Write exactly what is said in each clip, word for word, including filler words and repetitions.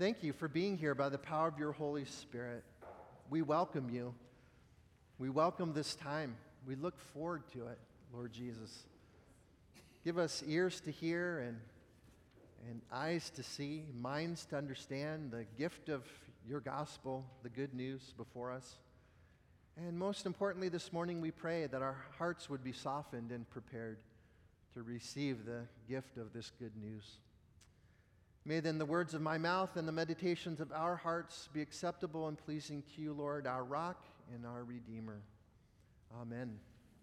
Thank you for being here by the power of your Holy Spirit. We welcome you. We welcome this time. We look forward to it, Lord Jesus. Give us ears to hear and, and eyes to see, minds to understand the gift of your gospel, the good news before us. And most importantly, this morning we pray that our hearts would be softened and prepared to receive the gift of this good news. May then the words of my mouth and the meditations of our hearts be acceptable and pleasing to you, Lord, our rock and our Redeemer. Amen.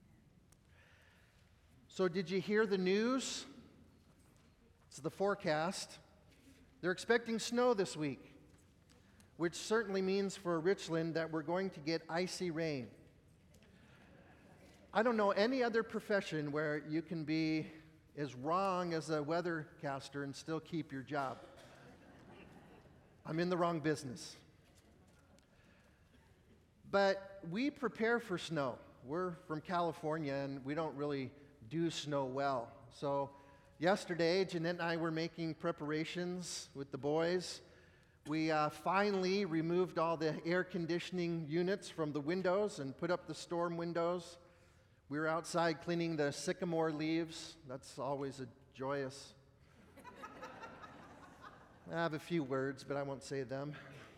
So did you hear the news? It's the forecast. They're expecting snow this week, which certainly means for Richland that we're going to get icy rain. I don't know any other profession where you can be as wrong as a weathercaster and still keep your job. I'm in the wrong business. But we prepare for snow. We're from California and we don't really do snow well. So yesterday, Jeanette and I were making preparations with the boys. We uh, finally removed all the air conditioning units from the windows and put up the storm windows. We were outside cleaning the sycamore leaves. That's always a joyous. I have a few words, but I won't say them.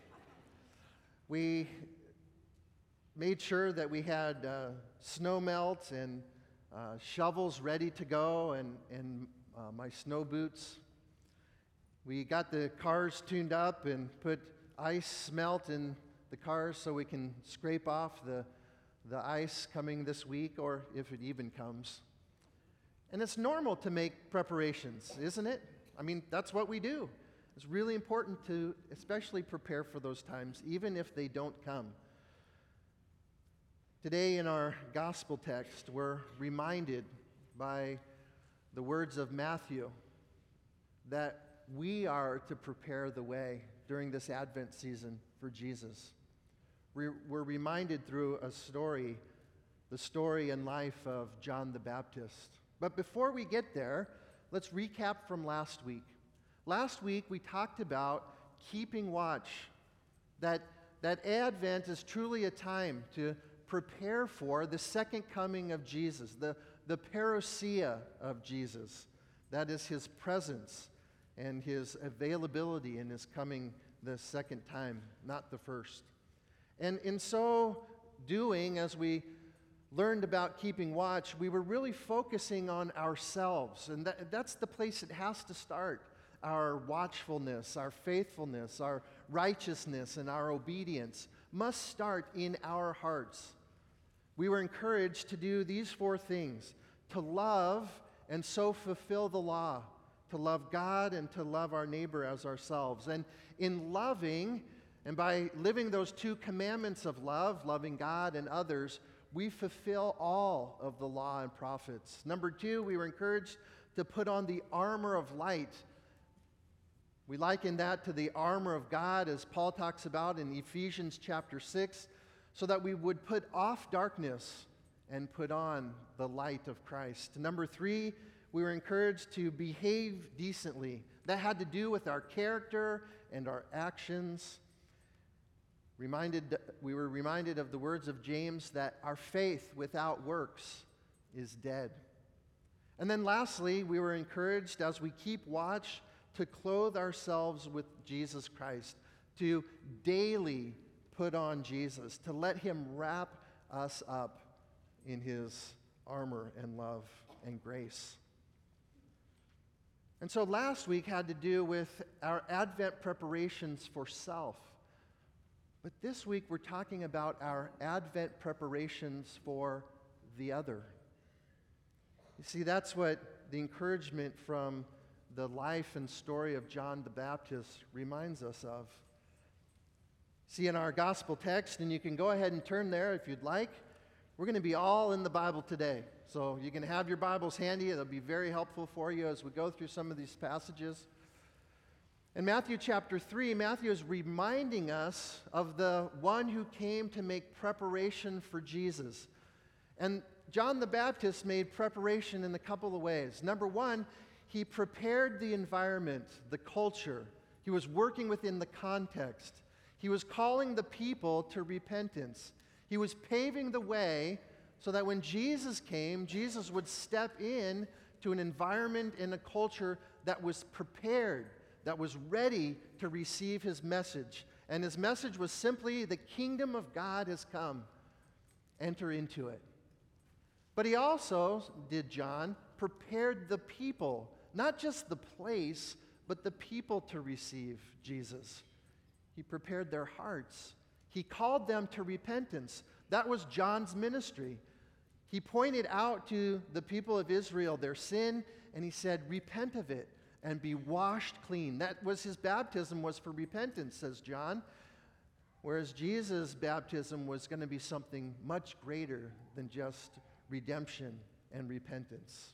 We made sure that we had uh, snow melt and uh, shovels ready to go and, and uh, my snow boots. We got the cars tuned up and put ice melt in the cars so we can scrape off the the ice coming this week, or if it even comes. And it's normal to make preparations, isn't it? I mean, that's what we do. It's really important to especially prepare for those times, even if they don't come. Today in our gospel text, we're reminded by the words of Matthew that we are to prepare the way during this Advent season for Jesus. We're reminded through a story, the story and life of John the Baptist. But before we get there, let's recap from last week. Last week we talked about keeping watch, that, that Advent is truly a time to prepare for the second coming of Jesus, the, the parousia of Jesus. That is his presence and his availability in his coming the second time, not the first. And in so doing, as we learned about keeping watch, we were really focusing on ourselves. And that, that's the place it has to start. Our watchfulness, our faithfulness, our righteousness, and our obedience must start in our hearts. We were encouraged to do these four things: to love and so fulfill the law, to love God and to love our neighbor as ourselves. And in loving, and by living those two commandments of love, loving God and others, we fulfill all of the law and prophets. Number two, we were encouraged to put on the armor of light. We liken that to the armor of God, as Paul talks about in Ephesians chapter six, so that we would put off darkness and put on the light of Christ. Number three, we were encouraged to behave decently. That had to do with our character and our actions. Reminded, we were reminded of the words of James that our faith without works is dead. And then lastly, we were encouraged as we keep watch to clothe ourselves with Jesus Christ, to daily put on Jesus, to let him wrap us up in his armor and love and grace. And so last week had to do with our Advent preparations for self. But this week we're talking about our Advent preparations for the other. You see, that's what the encouragement from the life and story of John the Baptist reminds us of. See, in our gospel text, and you can go ahead and turn there if you'd like, we're going to be all in the Bible today. So you can have your Bibles handy. It'll be very helpful for you as we go through some of these passages. In Matthew chapter three, Matthew is reminding us of the one who came to make preparation for Jesus. And John the Baptist made preparation in a couple of ways. Number one, he prepared the environment, the culture. He was working within the context. He was calling the people to repentance. He was paving the way so that when Jesus came, Jesus would step in to an environment and a culture that was prepared, that was ready to receive his message. And his message was simply, the kingdom of God has come. Enter into it. But he also, did John, prepared the people, not just the place, but the people to receive Jesus. He prepared their hearts. He called them to repentance. That was John's ministry. He pointed out to the people of Israel their sin, and he said, repent of it and be washed clean. That was his baptism, was for repentance, says John. Whereas Jesus' baptism was going to be something much greater than just redemption and repentance.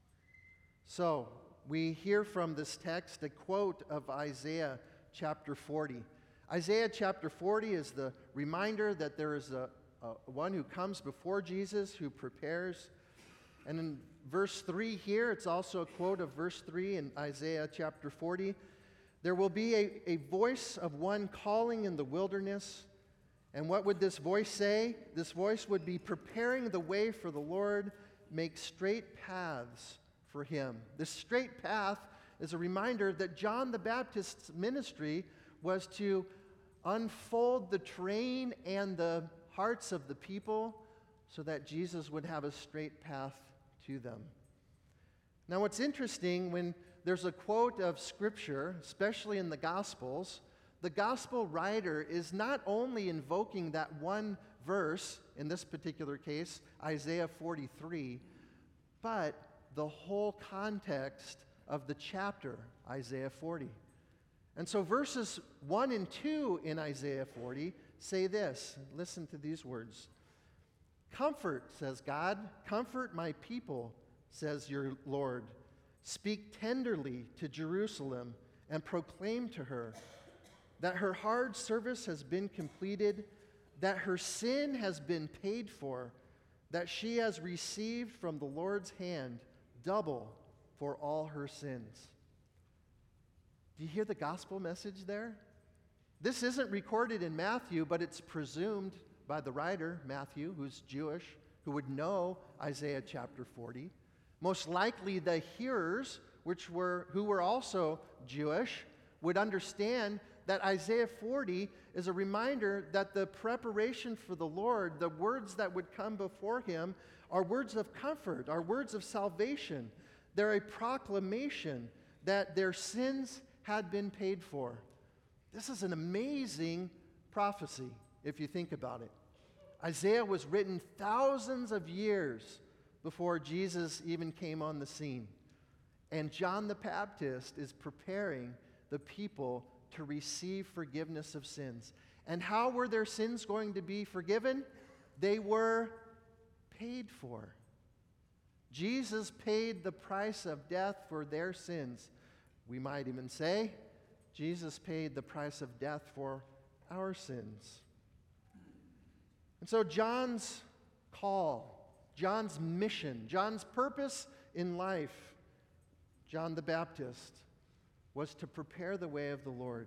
So, we hear from this text a quote of Isaiah chapter forty. Isaiah chapter forty is the reminder that there is a, a one who comes before Jesus, who prepares. And in verse three here, it's also a quote of verse three in Isaiah chapter forty. There will be a, a voice of one calling in the wilderness. And what would this voice say? This voice would be preparing the way for the Lord, make straight paths for him. This straight path is a reminder that John the Baptist's ministry was to unfold the terrain and the hearts of the people so that Jesus would have a straight path to them. Now, what's interesting, when there's a quote of Scripture, especially in the Gospels, the Gospel writer is not only invoking that one verse, in this particular case, Isaiah forty-three, but the whole context of the chapter, Isaiah forty. And so verses one and two in Isaiah forty say this. Listen to these words. Comfort, says God, comfort my people, says your Lord. Speak tenderly to Jerusalem and proclaim to her that her hard service has been completed, that her sin has been paid for, that she has received from the Lord's hand double for all her sins. Do you hear the gospel message there? This isn't recorded in Matthew, but it's presumed by the writer, Matthew, who's Jewish, who would know Isaiah chapter forty. Most likely the hearers, which were who were also Jewish, would understand that Isaiah forty is a reminder that the preparation for the Lord, the words that would come before him, are words of comfort, are words of salvation. They're a proclamation that their sins had been paid for. This is an amazing prophecy, if you think about it. Isaiah was written thousands of years before Jesus even came on the scene. And John the Baptist is preparing the people to receive forgiveness of sins. And how were their sins going to be forgiven? They were paid for. Jesus paid the price of death for their sins. We might even say, Jesus paid the price of death for our sins. And so John's call, John's mission, John's purpose in life, John the Baptist, was to prepare the way of the Lord.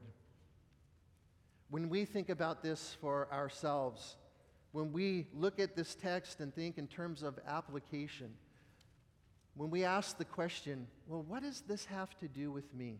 When we think about this for ourselves, when we look at this text and think in terms of application, when we ask the question, well, what does this have to do with me?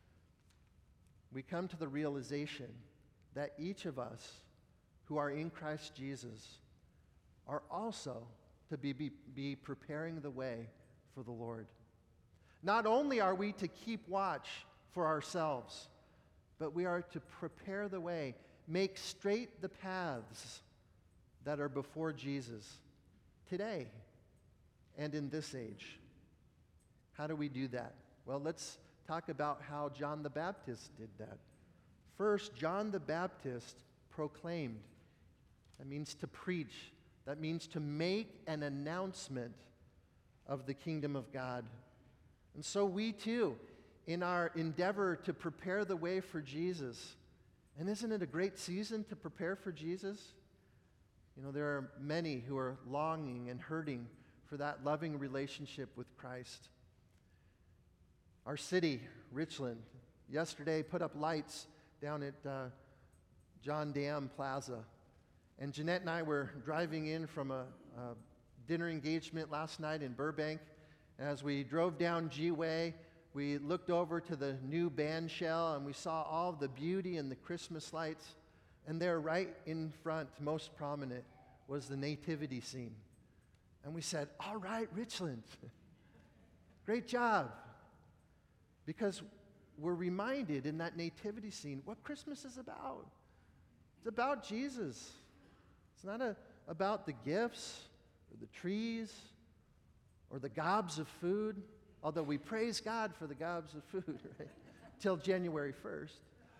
We come to the realization that each of us who are in Christ Jesus are also to be, be, be preparing the way for the Lord. Not only are we to keep watch for ourselves, but we are to prepare the way, make straight the paths that are before Jesus today and in this age. How do we do that? Well, let's talk about how John the Baptist did that. First, John the Baptist proclaimed. That means to preach. That means to make an announcement of the kingdom of God. And so we too, in our endeavor to prepare the way for Jesus, and isn't it a great season to prepare for Jesus? You know, there are many who are longing and hurting for that loving relationship with Christ. Our city, Richland, yesterday put up lights down at uh, John Dam Plaza. And Jeanette and I were driving in from a, a dinner engagement last night in Burbank. And as we drove down G-Way, we looked over to the new band shell and we saw all the beauty and the Christmas lights. And there, right in front, most prominent, was the nativity scene. And we said, all right, Richland, great job. Because we're reminded in that nativity scene what Christmas is about. It's about Jesus. It's not a, about the gifts or the trees or the gobs of food, although we praise God for the gobs of food, right? Till January first.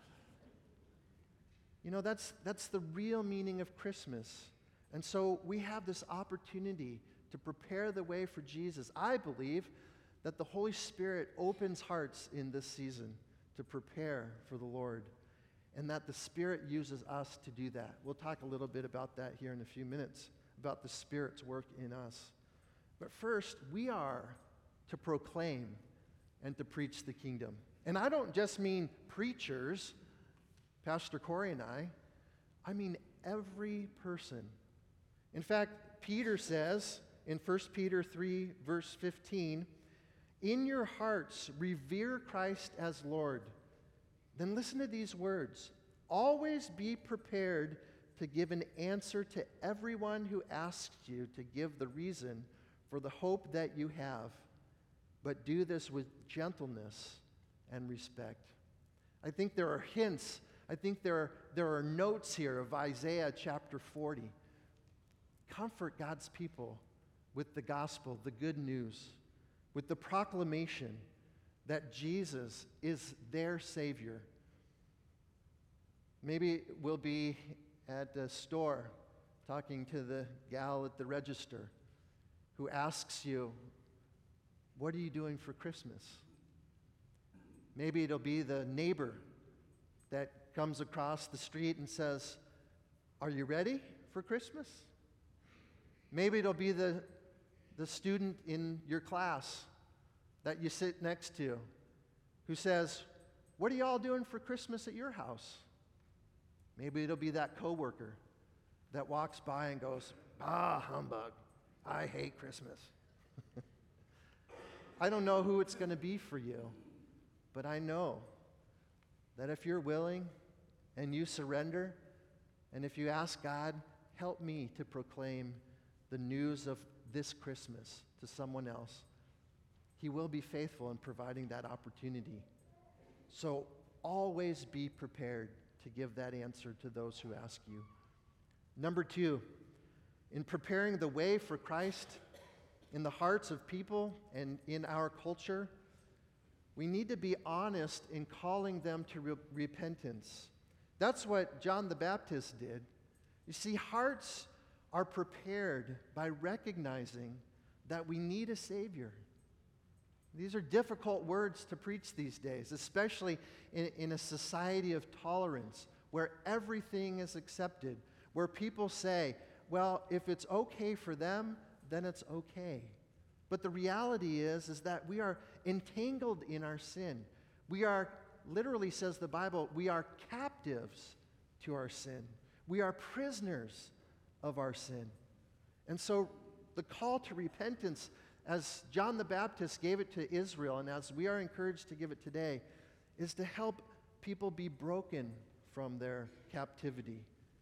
You know, that's, that's the real meaning of Christmas. And so we have this opportunity to prepare the way for Jesus. I believe that the Holy Spirit opens hearts in this season to prepare for the Lord, and that the Spirit uses us to do that. We'll talk a little bit about that here in a few minutes, about the Spirit's work in us. But first, we are to proclaim and to preach the kingdom. And I don't just mean preachers, Pastor Corey and I. I mean every person. In fact, Peter says in First Peter three, verse fifteen, in your hearts revere Christ as Lord. Then listen to these words. Always be prepared to give an answer to everyone who asks you to give the reason for the hope that you have, but do this with gentleness and respect. I think there are hints. I think there are, there are notes here of Isaiah chapter forty. Comfort God's people with the gospel, the good news, with the proclamation that Jesus is their Savior. Maybe we'll be at a store talking to the gal at the register who asks you, what are you doing for Christmas? Maybe it'll be the neighbor that comes across the street and says, are you ready for Christmas? Maybe it'll be the, the student in your class that you sit next to who says, what are you all doing for Christmas at your house? Maybe it'll be that coworker that walks by and goes, ah, humbug, I hate Christmas. I don't know who it's going to be for you, but I know that if you're willing and you surrender, and if you ask God, help me to proclaim the news of this Christmas to someone else, He will be faithful in providing that opportunity. So always be prepared to give that answer to those who ask you. Number two, in preparing the way for Christ in the hearts of people and in our culture, we need to be honest in calling them to re- repentance. That's what John the Baptist did. You see, hearts are prepared by recognizing that we need a Savior. These are difficult words to preach these days, especially in, in a society of tolerance where everything is accepted, where people say, well, if it's okay for them, then it's okay. But the reality is, is that we are entangled in our sin. We are, literally says the Bible, we are captives to our sin. We are prisoners of our sin. And so the call to repentance, as John the Baptist gave it to Israel, and as we are encouraged to give it today, is to help people be broken from their captivity.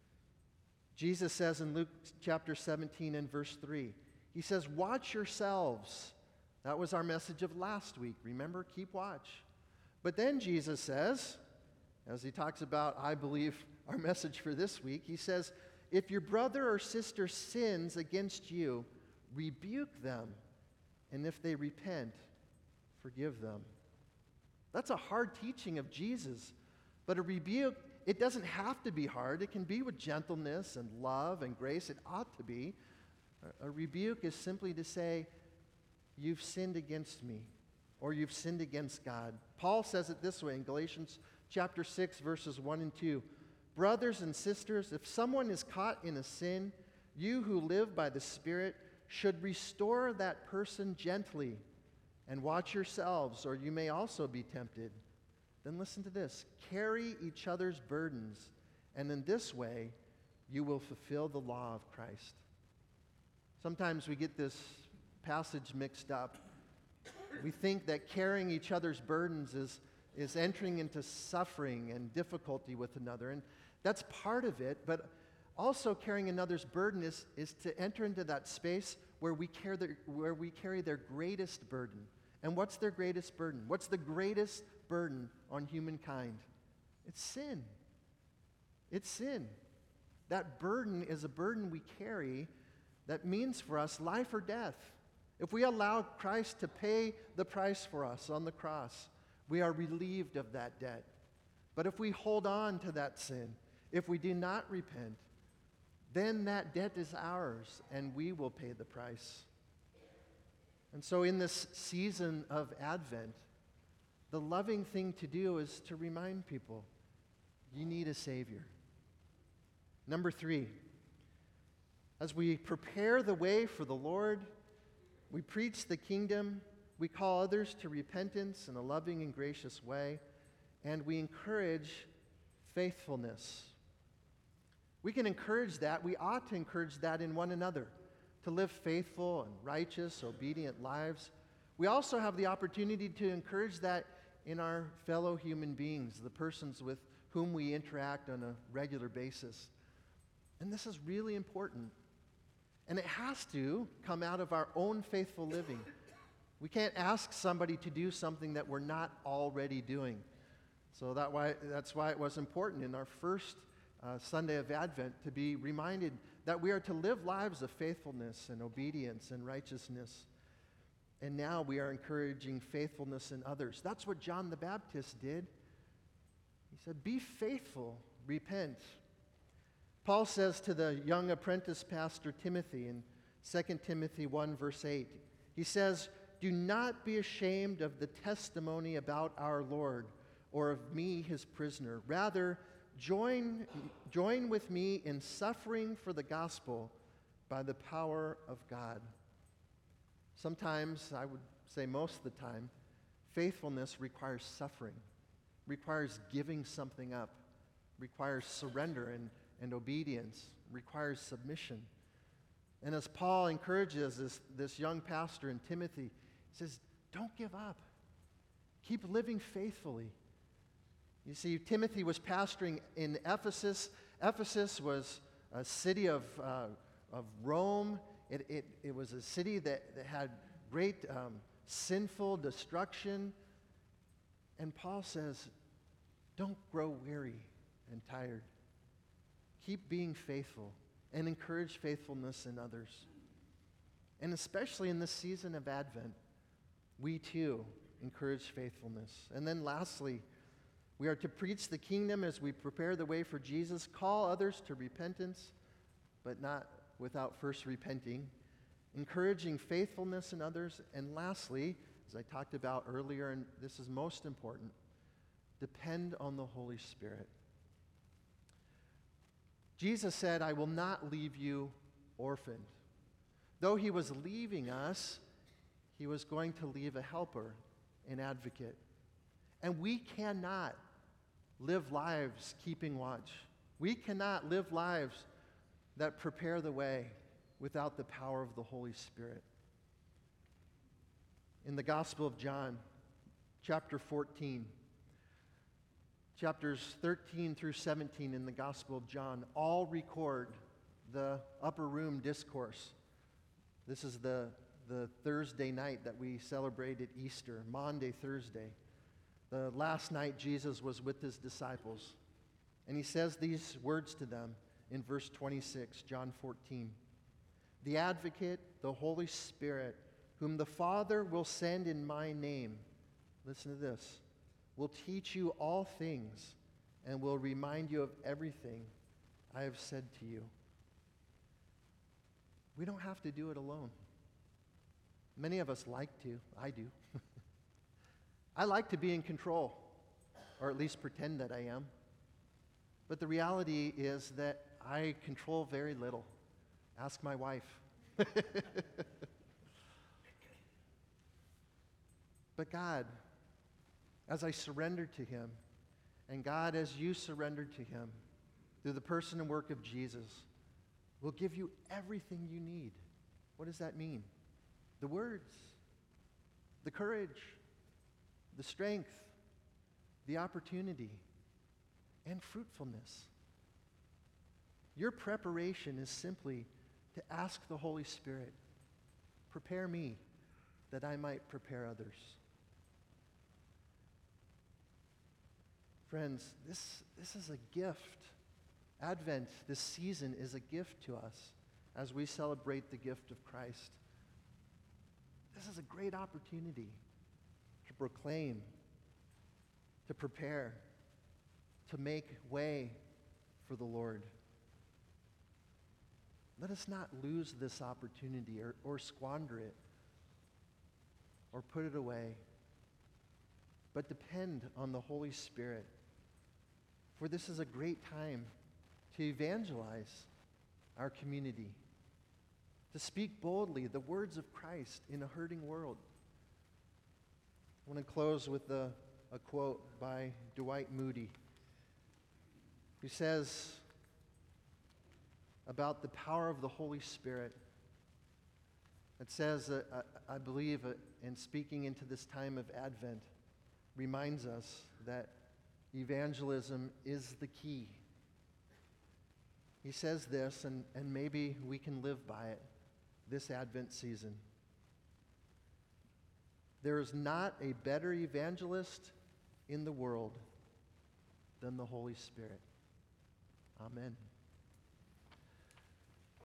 Jesus says in Luke chapter seventeen and verse three, He says, watch yourselves. That was our message of last week. Remember, keep watch. But then Jesus says, as He talks about, I believe, our message for this week, He says, if your brother or sister sins against you, rebuke them. And if they repent, forgive them. That's a hard teaching of Jesus. But a rebuke, it doesn't have to be hard. It can be with gentleness and love and grace. It ought to be. A rebuke is simply to say, you've sinned against me, or you've sinned against God. Paul says it this way in Galatians chapter six, verses one and two. Brothers and sisters, if someone is caught in a sin, you who live by the Spirit should restore that person gently, and watch yourselves, or you may also be tempted. then listen to this. Carry each other's burdens, and in this way you will fulfill the law of Christ. Sometimes we get this passage mixed up. We think that carrying each other's burdens is, is entering into suffering and difficulty with another. And that's part of it, but also carrying another's burden is, is to enter into that space where we, carry their, where we carry their greatest burden. And what's their greatest burden? What's the greatest burden on humankind? It's sin. It's sin. That burden is a burden we carry that means for us life or death. If we allow Christ to pay the price for us on the cross, we are relieved of that debt. But if we hold on to that sin, if we do not repent, then that debt is ours and we will pay the price. And so in this season of Advent, the loving thing to do is to remind people, you need a Savior. Number three, as we prepare the way for the Lord, we preach the kingdom, we call others to repentance in a loving and gracious way, and we encourage faithfulness. We can encourage that. We ought to encourage that in one another, to live faithful and righteous, obedient lives. We also have the opportunity to encourage that in our fellow human beings, the persons with whom we interact on a regular basis. And this is really important. And it has to come out of our own faithful living. We can't ask somebody to do something that we're not already doing. So that why, that's why it was important in our first uh, Sunday of Advent to be reminded that we are to live lives of faithfulness and obedience and righteousness. And now we are encouraging faithfulness in others. That's what John the Baptist did. He said, be faithful, repent. Paul says to the young apprentice pastor Timothy in Second Timothy one, verse eight, he says, do not be ashamed of the testimony about our Lord or of me, his prisoner. Rather, join, join with me in suffering for the gospel by the power of God. Sometimes, I would say most of the time, faithfulness requires suffering, requires giving something up, requires surrender and and obedience, requires submission. And as Paul encourages this, this young pastor in Timothy, he says, don't give up. Keep living faithfully. You see, Timothy was pastoring in Ephesus. Ephesus was a city of, uh, of Rome. It, it, it was a city that, that had great um, sinful destruction. And Paul says, don't grow weary and tired. Keep being faithful and encourage faithfulness in others. And especially in this season of Advent, we too encourage faithfulness. And then lastly, we are to preach the kingdom as we prepare the way for Jesus, call others to repentance, but not without first repenting, encouraging faithfulness in others. And lastly, as I talked about earlier, and this is most important, depend on the Holy Spirit. Jesus said, I will not leave you orphaned. Though he was leaving us, he was going to leave a helper, an advocate. And we cannot live lives keeping watch. We cannot live lives that prepare the way without the power of the Holy Spirit. In the Gospel of John, chapter fourteen, chapters thirteen through seventeen in the Gospel of John all record the upper room discourse. This is the, the Thursday night that we celebrated Easter, Maundy Thursday. The last night Jesus was with his disciples. And he says these words to them in verse twenty-six, John fourteen. The advocate, the Holy Spirit, whom the Father will send in my name, listen to this, will teach you all things and will remind you of everything I have said to you. We don't have to do it alone. Many of us like to. I do. I like to be in control, or at least pretend that I am. But the reality is that I control very little. Ask my wife. But God, as I surrender to him, And God, as you surrendered to him through the person and work of Jesus, will give you everything you need. What does that mean? The words, the courage, the strength, the opportunity, and fruitfulness. Your preparation is simply to ask the Holy Spirit, prepare me that I might prepare others. Friends, this, this is a gift. Advent, this season, is a gift to us as we celebrate the gift of Christ. This is a great opportunity to proclaim, to prepare, to make way for the Lord. Let us not lose this opportunity or, or squander it or put it away, but depend on the Holy Spirit. For this is a great time to evangelize our community, to speak boldly the words of Christ in a hurting world. I want to close with a, a quote by Dwight Moody, who says about the power of the Holy Spirit. It says, uh, I, I believe, uh, in speaking into this time of Advent, reminds us that evangelism is the key. He says this, and, and maybe we can live by it this Advent season. There is not a better evangelist in the world than the Holy Spirit. Amen.